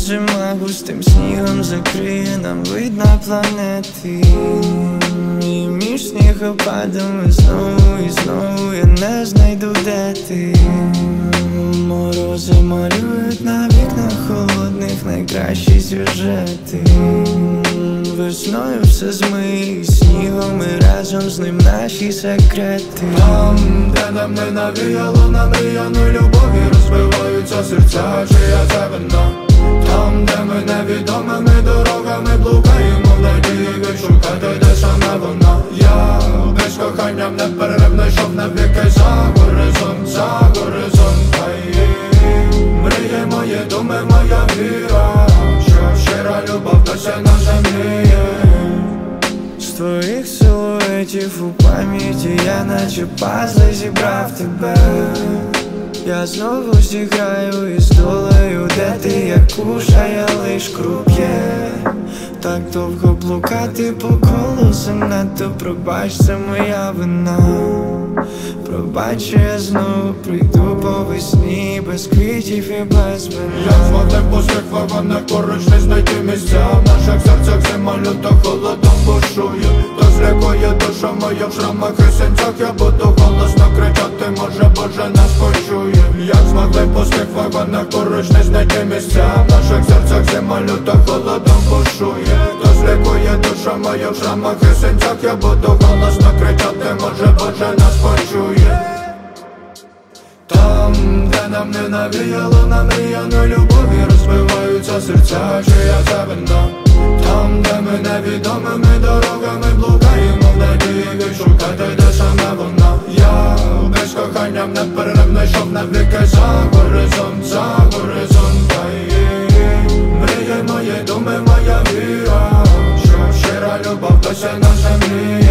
зима густим снігом закриє нам вид на планети. І між снігопадами знову і знову я не знайду, де ти. Морози малюють на вікнах холодних найкращі сюжети. Весною все змиє снігом і разом з ним наші секрети. Там, де нам не навіяло намріяну любові, розбиваються серця, чия це вина. Там, де ми невідомими дорогами блукаємо в надії відшукати, де саме вона. Я без кохання неперервно йшов навіки за горизонт, за горизонт. Мріє мої думи, моя віра, що щира любов досі на землі є. З твоїх силуетів у пам'яті я наче пазли зібрав тебе. Я знову зіграю із долею, де ти як куша, я лиш круп'є. Так довго блукати по колу занадто, пробач, це моя вина. Пробач, що я знову прийду по весні, без квітів і без вина. Як змогли по всіх вагонах поруч не знайти місця. В наших серцях зима люто холодом бушує. То злякує душа моя в шрамах і синцях. Я буду голосно кричати, може Боже нас почує. Як змогли по всіх вагонах поруч не знайти місця. В наших серцях зима люто холодом бушує. То злякує душа моя в шрамах і синцях. Я буду голосно кричати, може Боже нас почує. Там, де нам не навіяло намріяну любові, розбиваються серця, чия це вина. Там, де ми невідомими дорогами блукаємо в надії відшукати, де саме вона. Я без кохання неперервно йшов навіки за горизонт, за горизонт. Мріє мої думи, моя віра, що щира любов досі на землі.